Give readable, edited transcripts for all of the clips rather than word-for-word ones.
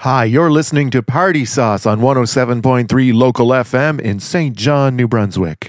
Hi, you're listening to Party Sauce on 107.3 Local FM in St. John, New Brunswick.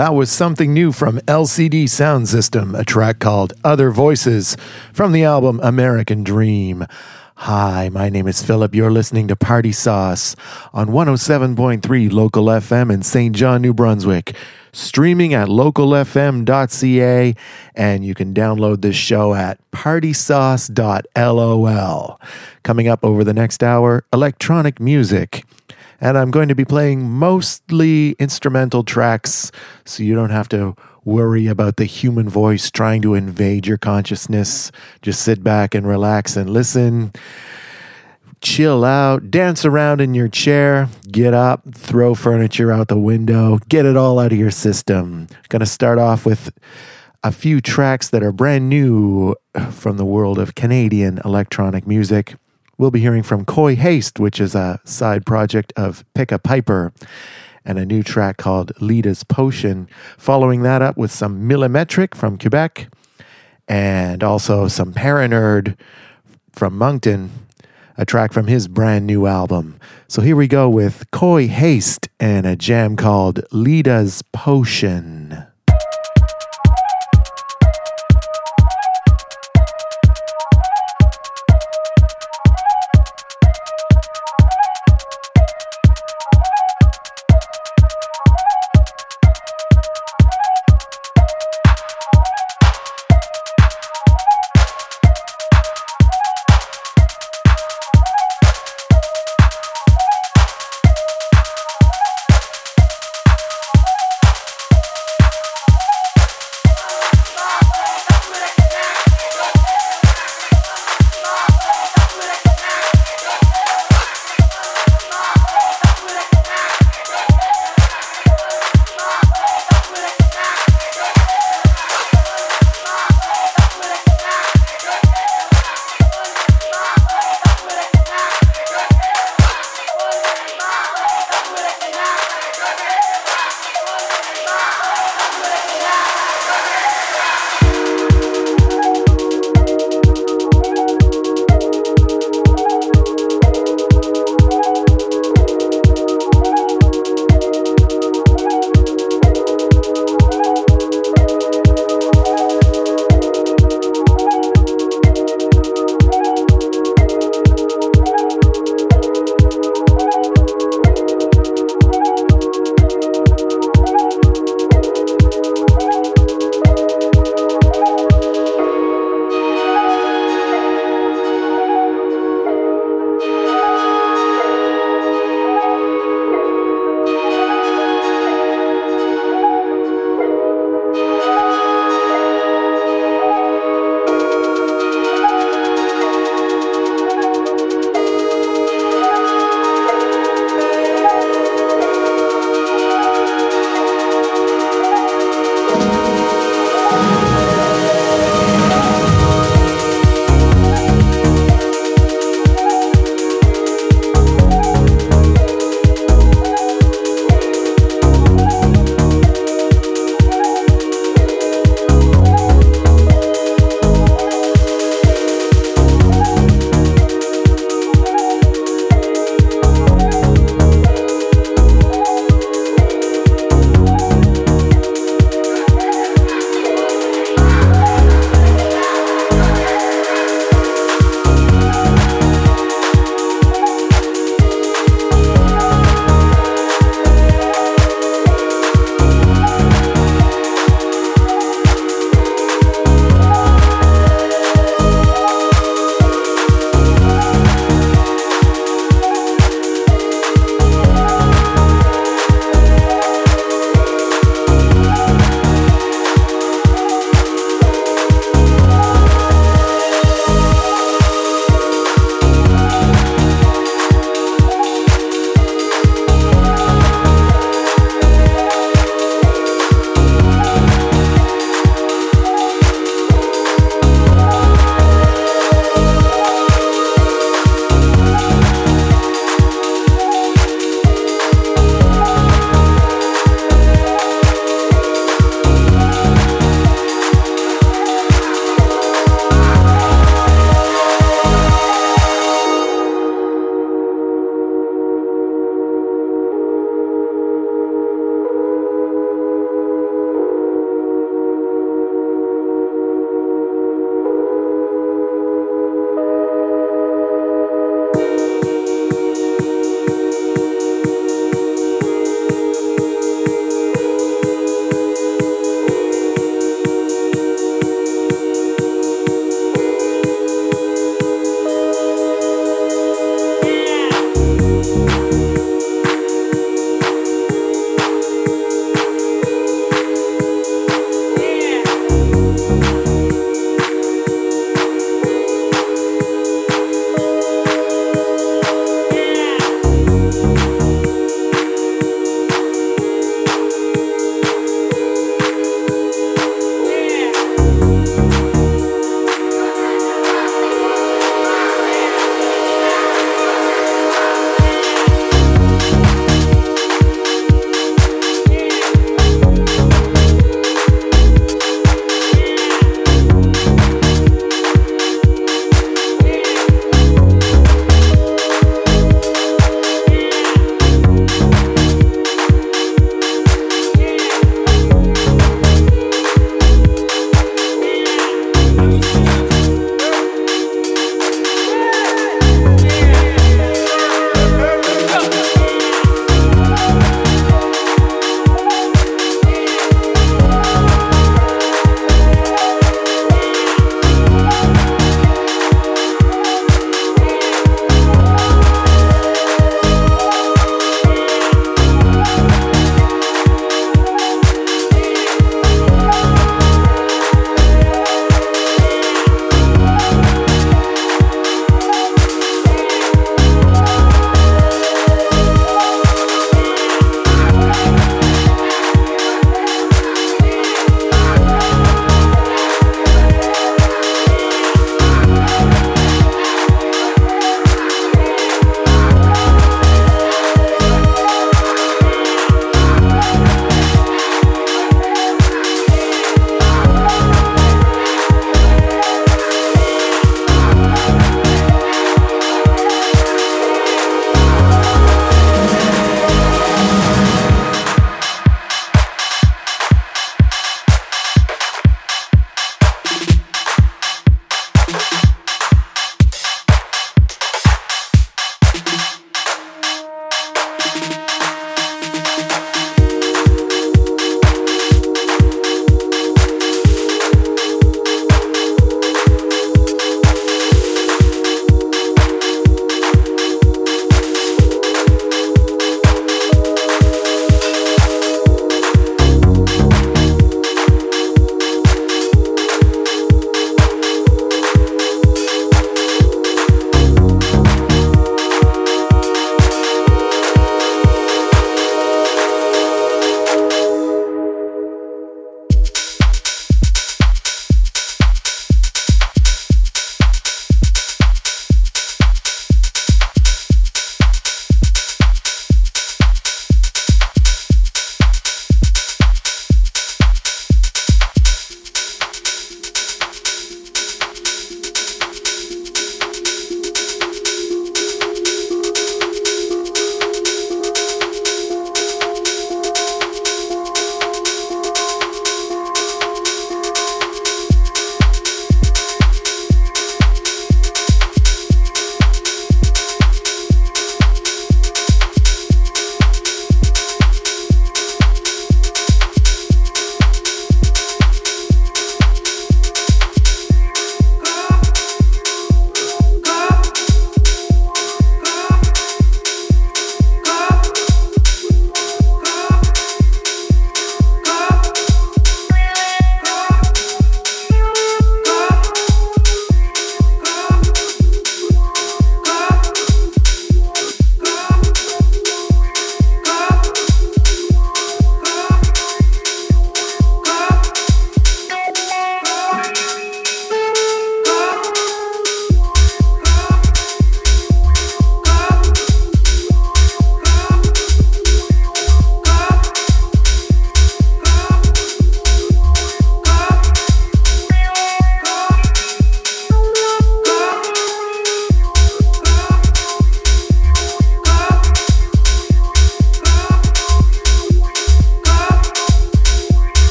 That was something new from LCD Sound System, a track called Other Voices from the album American Dream. Hi, my name is Philip. You're listening to Party Sauce on 107.3 Local FM in St. John, New Brunswick. Streaming at localfm.ca, and you can download this show at partysauce.lol. Coming up over the next hour, electronic music. And I'm going to be playing mostly instrumental tracks, so you don't have to worry about the human voice trying to invade your consciousness. Just sit back and relax and listen. Chill out, dance around in your chair, get up, throw furniture out the window, get it all out of your system. Gonna start off with a few tracks that are brand new from the world of Canadian electronic music. We'll be hearing from Coy Haste, which is a side project of Pick a Piper, and a new track called Lida's Potion. Following that up with some Millimetric from Quebec, and also some Paranerd from Moncton, a track from his brand new album. So here we go with Coy Haste and a jam called Lida's Potion.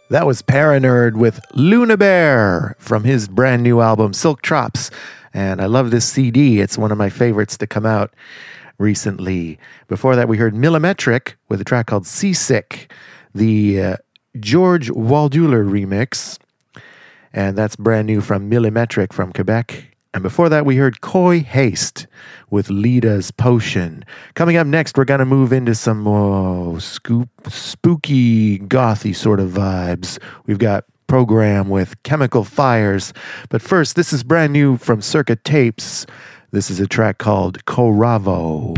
That was Paranerd with Luna Bear from his brand new album Silk Trops. And I love this CD. It's one of my favorites to come out recently. Before that, we heard Millimetric with a track called Seasick, the George Walduler remix. And that's brand new from Millimetric from Quebec. And before that, we heard Coy Haste with Lida's Potion. Coming up next, we're going to move into some spooky, gothy sort of vibes. We've got Program with Chemical Fires. But first, this is brand new from Circuit Tapes. This is a track called Coravo.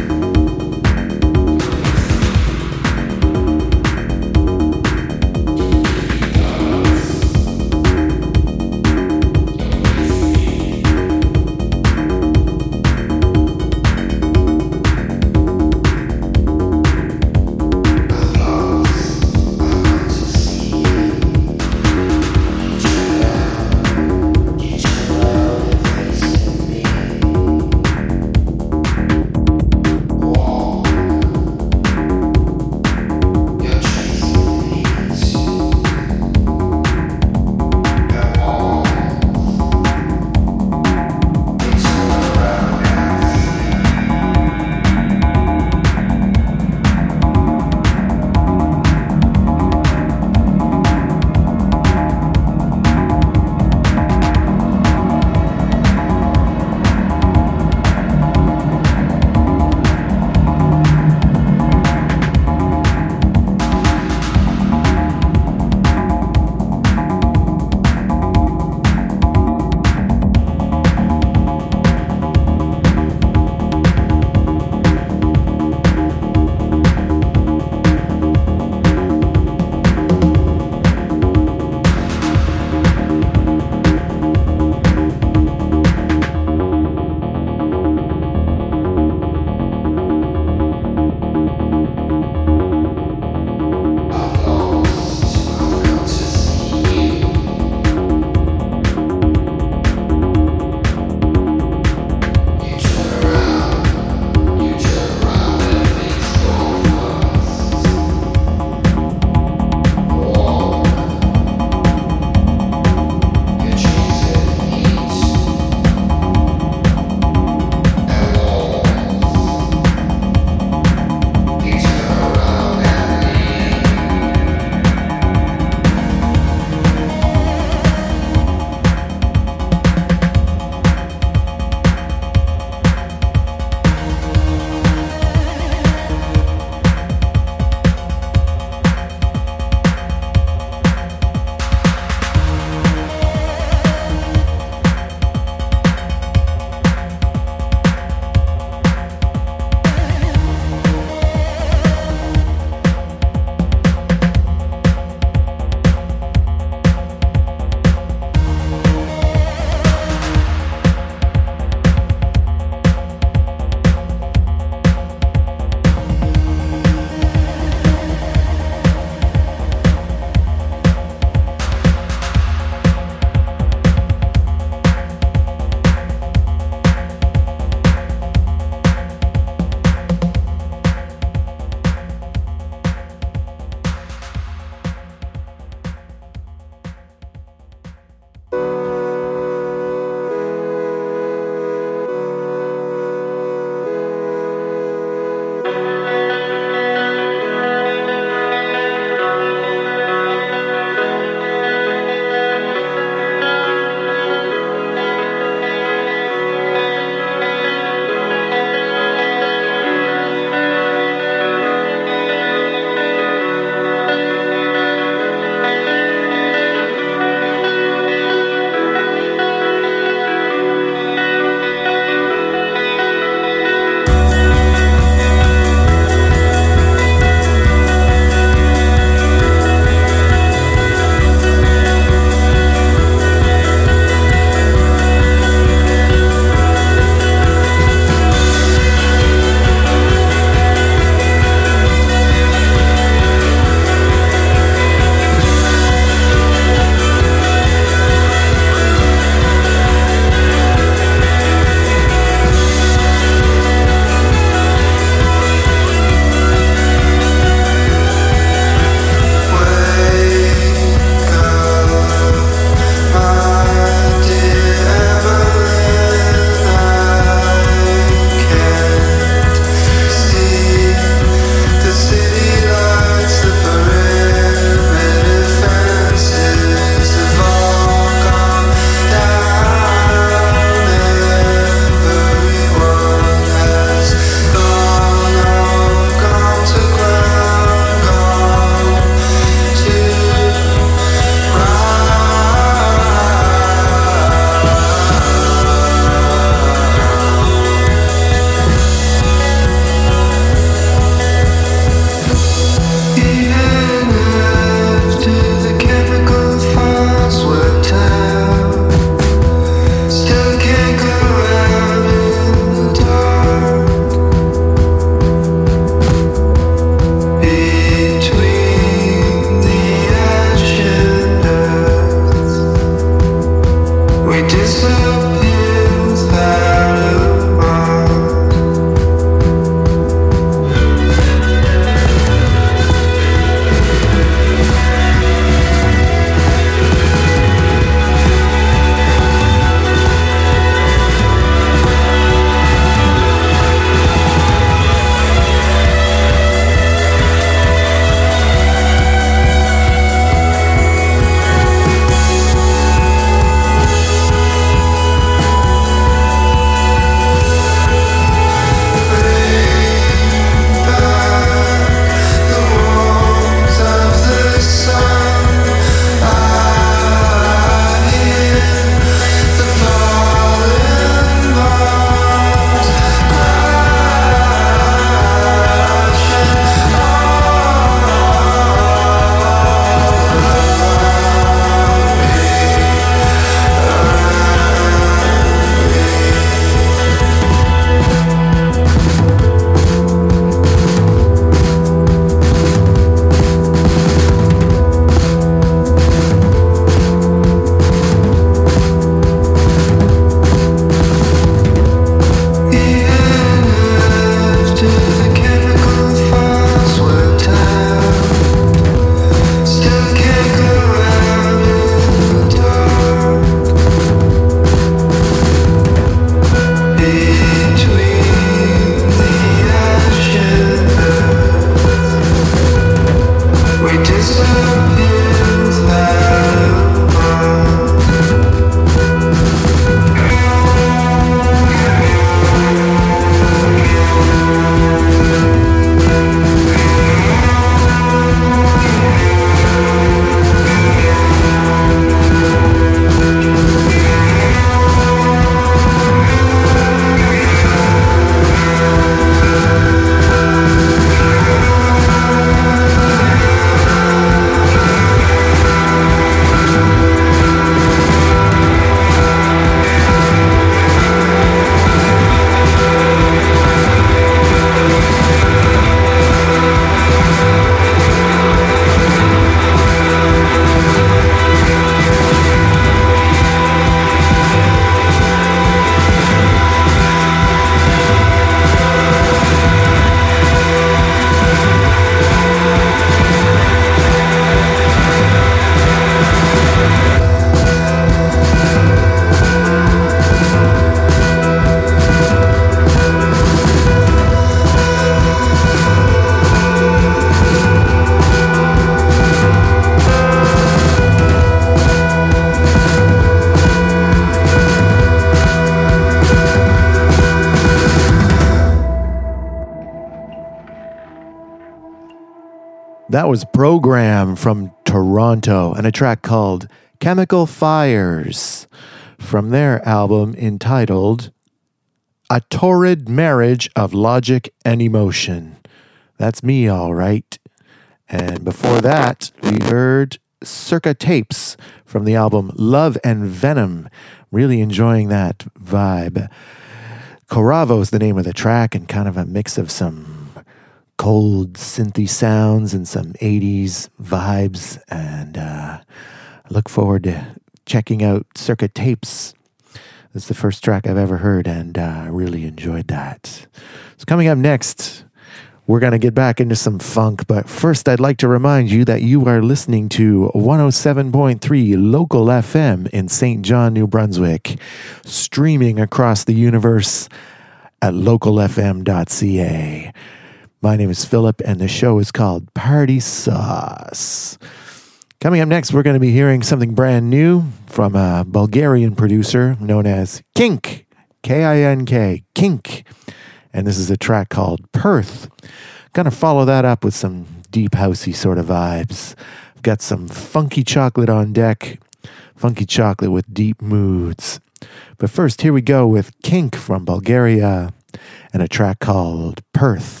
That was Program from Toronto and a track called Chemical Fires from their album entitled A Torrid Marriage of Logic and Emotion. That's me, all right. And before that, we heard Circa Tapes from the album Love and Venom. Really enjoying that vibe. Coravo is the name of the track, and kind of a mix of some cold synthy sounds and some 80s vibes. And I look forward to checking out Circa Tapes. It's the first track I've ever heard, and I really enjoyed that. So coming up next, we're going to get back into some funk, but first I'd like to remind you that you are listening to 107.3 Local FM in St. John, New Brunswick, streaming across the universe at localfm.ca. My name is Philip, and the show is called Party Sauce. Coming up next, we're going to be hearing something brand new from a Bulgarian producer known as Kink, K-I-N-K, Kink. And this is a track called Perth. Going to follow that up with some deep housey sort of vibes. I've got some funky chocolate on deck, funky chocolate with deep moods. But first, here we go with Kink from Bulgaria and a track called Perth.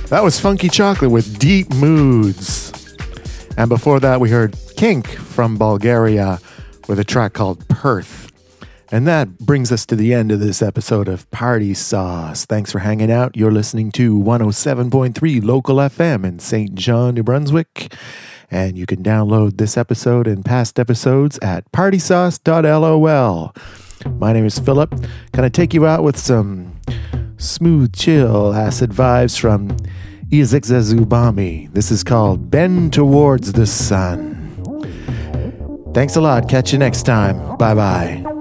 That was Funky Chocolate with Deep Moods. And before that, we heard Kink from Bulgaria with a track called Perth. And that brings us to the end of this episode of Party Sauce. Thanks for hanging out. You're listening to 107.3 Local FM in St. John, New Brunswick. And you can download this episode and past episodes at partysauce.lol. My name is Philip. Gonna take you out with some smooth, chill, acid vibes from Izekza Zubami. This is called Bend Towards the Sun. Thanks a lot. Catch you next time. Bye-bye.